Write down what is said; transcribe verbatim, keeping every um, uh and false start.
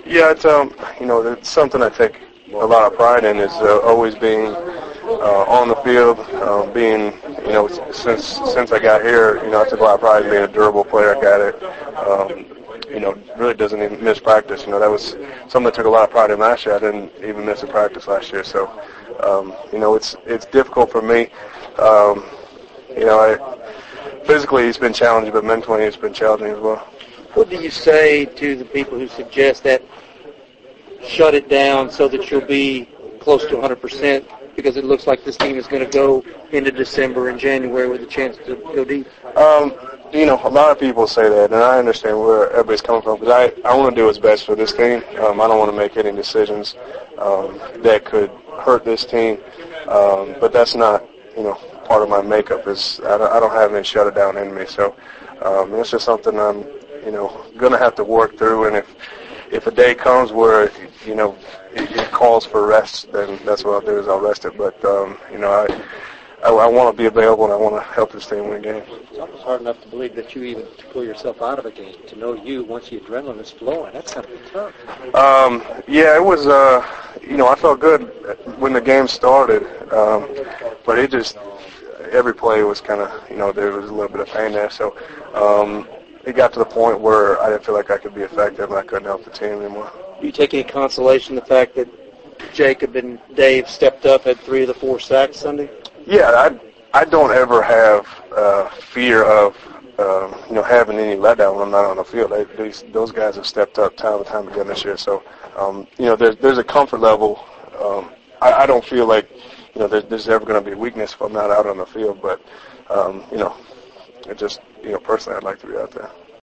Yeah, it's um, you know, it's something I take a lot of pride in is uh, always being uh, on the field, uh, being, you know, since since I got here, you know, I took a lot of pride in being a durable player. I got it. Um, you know, really doesn't even miss practice. You know, that was something I took a lot of pride in last year. I didn't even miss a practice last year. So, um, you know, it's it's difficult for me. Um, you know, I physically it's been challenging, but mentally it's been challenging as well. What do you say to the people who suggest that shut it down so that you'll be close to one hundred percent because it looks like this team is going to go into December and January with a chance to go deep? Um, you know, a lot of people say that, and I understand where everybody's coming from because I, I want to do what's best for this team. Um, I don't want to make any decisions um, that could hurt this team, um, but that's not, you know, part of my makeup. Is I don't, I don't have any shut it down in me, so um, it's just something I'm, you know, going to have to work through, and if if a day comes where, you know, it, it calls for rest, then that's what I'll do is I'll rest it. But, um, you know, I I, I want to be available and I want to help this team win games. It's almost hard enough to believe that you even to pull yourself out of a game, to know you once the adrenaline is flowing. That's going to be tough. Um, yeah, it was, uh, you know, I felt good when the game started, um, but it just, every play was kind of, you know, there was a little bit of pain there. So um, it got to the point where I didn't feel like I could be effective and I couldn't help the team anymore. Do you take any consolation in the fact that Jacob and Dave stepped up, had three of the four sacks Sunday? Yeah, I I don't ever have uh, fear of um, you know having any letdown when I'm not on the field. They, these, those guys have stepped up time and time again this year. So um, you know there's there's a comfort level. Um, I, I don't feel like you know there's, there's ever going to be weakness if I'm not out on the field. But um, you know, it just you know personally I'd like to be out there.